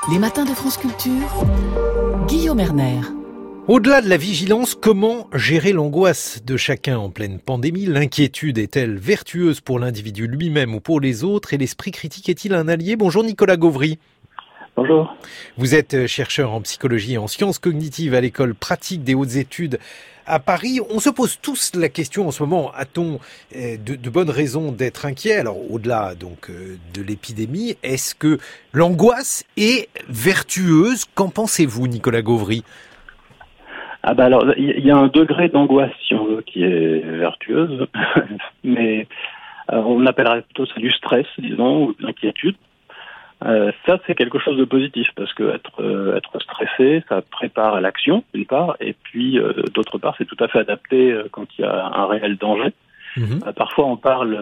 Les matins de France Culture, Guillaume Erner. Au-delà de la vigilance, comment gérer l'angoisse de chacun en pleine pandémie? L'inquiétude est-elle vertueuse pour l'individu lui-même ou pour les autres? Et l'esprit critique est-il un allié? Bonjour Nicolas Gauvry. Bonjour. Vous êtes chercheur en psychologie et en sciences cognitives à l'école pratique des hautes études à Paris. On se pose tous la question en ce moment, a-t-on de bonnes raisons d'être inquiet? Alors au-delà donc de l'épidémie, est-ce que l'angoisse est vertueuse? Qu'en pensez-vous Nicolas Gauvry? Alors il y a un degré d'angoisse, si on veut, qui est vertueuse, mais on appellerait plutôt ça du stress, disons, ou de l'inquiétude. Ça, c'est quelque chose de positif, parce que être stressé, ça prépare à l'action, d'une part, et puis, d'autre part, c'est tout à fait adapté quand il y a un réel danger. Parfois, on parle,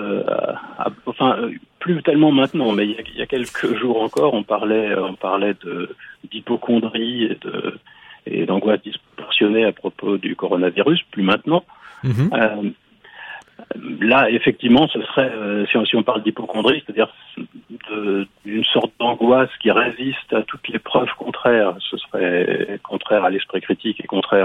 plus tellement maintenant, mais il y a quelques jours encore, on parlait d'hypocondrie et d'angoisse disproportionnée à propos du coronavirus, plus maintenant. Là, effectivement, ce serait, si on parle d'hypocondrie, c'est-à-dire d'une sorte d'angoisse qui résiste à toutes les preuves contraires, ce serait contraire à l'esprit critique et contraire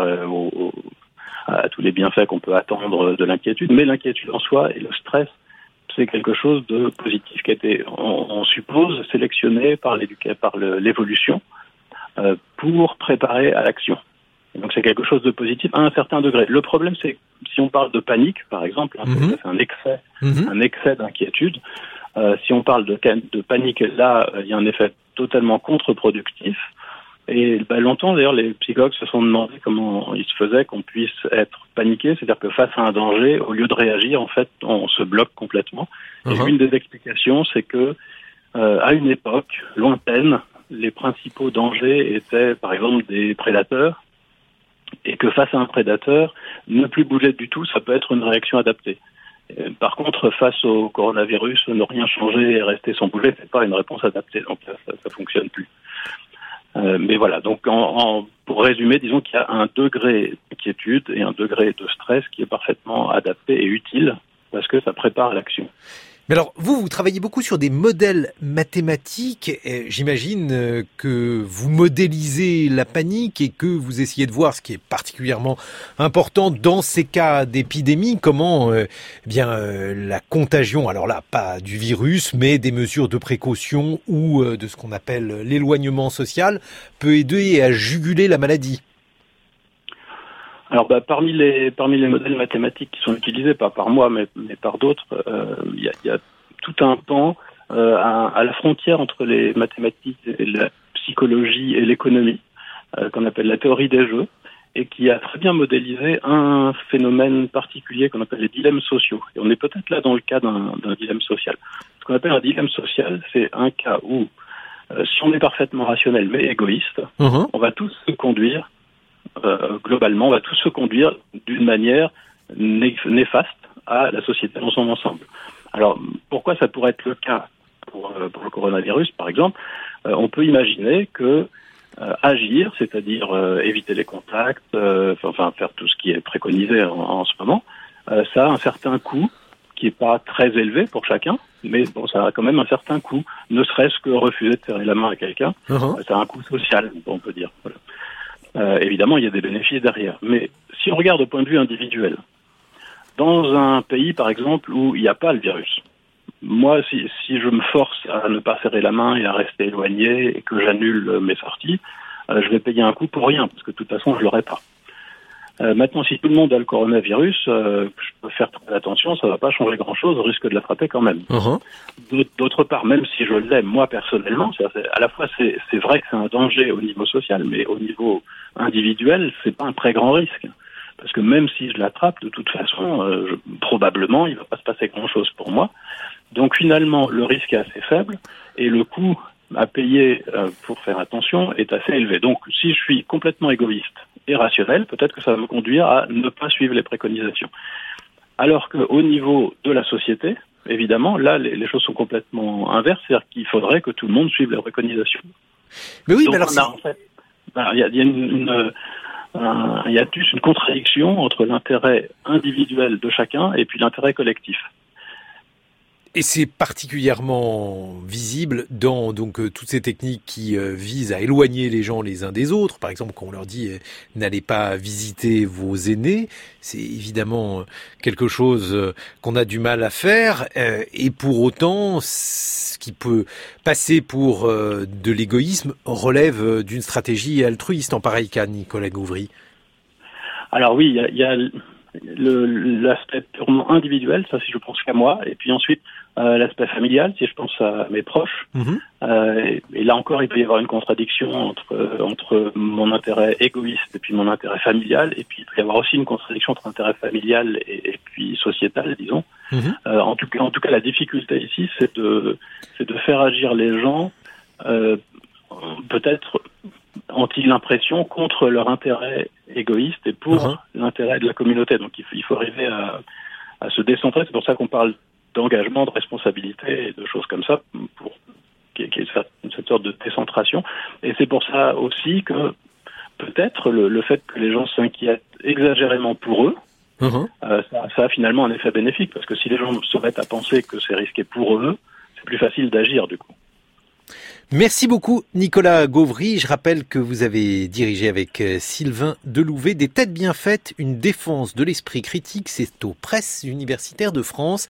à tous les bienfaits qu'on peut attendre de l'inquiétude. Mais l'inquiétude en soi et le stress, c'est quelque chose de positif qui a été, on suppose, sélectionné par l'évolution pour préparer à l'action. Donc c'est quelque chose de positif à un certain degré. Le problème, c'est si on parle de panique, par exemple, c'est un excès d'inquiétude. Si on parle de panique, là, il y a un effet totalement contre-productif. Et longtemps, d'ailleurs, les psychologues se sont demandé comment il se faisait qu'on puisse être paniqué, c'est-à-dire que face à un danger, au lieu de réagir, en fait, on se bloque complètement. Et une des explications, c'est que à une époque lointaine, les principaux dangers étaient, par exemple, des prédateurs, et que face à un prédateur, ne plus bouger du tout, ça peut être une réaction adaptée. Par contre, face au coronavirus, ne rien changer et rester sans bouger, c'est pas une réponse adaptée, donc ça fonctionne plus. Mais voilà, donc pour résumer, disons qu'il y a un degré d'inquiétude et un degré de stress qui est parfaitement adapté et utile, parce que ça prépare à l'action. Mais alors, vous travaillez beaucoup sur des modèles mathématiques. J'imagine que vous modélisez la panique et que vous essayez de voir ce qui est particulièrement important dans ces cas d'épidémie, comment la contagion, alors là, pas du virus, mais des mesures de précaution ou de ce qu'on appelle l'éloignement social, peut aider à juguler la maladie. Alors, parmi les modèles mathématiques qui sont utilisés, pas par moi, mais par d'autres, il y a tout un pan à la frontière entre les mathématiques et la psychologie et l'économie, qu'on appelle la théorie des jeux, et qui a très bien modélisé un phénomène particulier qu'on appelle les dilemmes sociaux. Et on est peut-être là dans le cas d'un dilemme social. Ce qu'on appelle un dilemme social, c'est un cas où, si on est parfaitement rationnel mais égoïste, on va tous se conduire globalement, on va tous se conduire d'une manière néfaste à la société dans son ensemble. Alors, pourquoi ça pourrait être le cas pour le coronavirus, par exemple? On peut imaginer que agir, c'est-à-dire éviter les contacts, faire tout ce qui est préconisé en ce moment, ça a un certain coût qui n'est pas très élevé pour chacun, mais bon, ça a quand même un certain coût, ne serait-ce que refuser de serrer la main à quelqu'un, ça a un coût social, on peut dire. Voilà. Évidemment, il y a des bénéfices derrière. Mais si on regarde au point de vue individuel, dans un pays, par exemple, où il n'y a pas le virus, moi, si je me force à ne pas serrer la main et à rester éloigné et que j'annule mes sorties, je vais payer un coût pour rien, parce que de toute façon, je l'aurai pas. Maintenant, si tout le monde a le coronavirus, je peux faire très attention, ça va pas changer grand-chose, risque de l'attraper quand même. D'autre part, même si je l'aime, moi, personnellement, à la fois, c'est vrai que c'est un danger au niveau social, mais au niveau individuel, c'est pas un très grand risque. Parce que même si je l'attrape, de toute façon, probablement, il va pas se passer grand-chose pour moi. Donc finalement, le risque est assez faible, et le coût à payer pour faire attention est assez élevé. Donc, si je suis complètement égoïste et rationnel, peut-être que ça va me conduire à ne pas suivre les préconisations. Alors qu'au niveau de la société, évidemment, là, les choses sont complètement inverses, c'est-à-dire qu'il faudrait que tout le monde suive les préconisations. Mais oui, donc, mais alors il y a plus une contradiction entre l'intérêt individuel de chacun et puis l'intérêt collectif. Et c'est particulièrement visible dans toutes ces techniques qui visent à éloigner les gens les uns des autres. Par exemple, quand on leur dit n'allez pas visiter vos aînés, c'est évidemment quelque chose qu'on a du mal à faire. Et pour autant, ce qui peut passer pour de l'égoïsme relève d'une stratégie altruiste en pareil cas, Nicolas Gauvry. Alors oui, il y a l'aspect purement individuel, ça si je pense qu'à moi, et puis ensuite l'aspect familial, si je pense à mes proches. Et là encore, il peut y avoir une contradiction entre mon intérêt égoïste et puis mon intérêt familial, et puis il peut y avoir aussi une contradiction entre intérêt familial et puis sociétal, disons. En tout cas, la difficulté ici, c'est de faire agir les gens, peut-être ont-ils l'impression contre leur intérêt égoïste et pour l'intérêt de la communauté. Donc il faut arriver à se décentrer. C'est pour ça qu'on parle d'engagement, de responsabilité et de choses comme ça, pour qu'il y ait cette sorte de décentration. Et c'est pour ça aussi que peut-être le fait que les gens s'inquiètent exagérément pour eux, ça a finalement un effet bénéfique, parce que si les gens se mettent à penser que c'est risqué pour eux, c'est plus facile d'agir du coup. Merci beaucoup Nicolas Gauvry. Je rappelle que vous avez dirigé avec Sylvain Delouvet des Têtes bien faites, une défense de l'esprit critique. C'est aux Presses universitaires de France.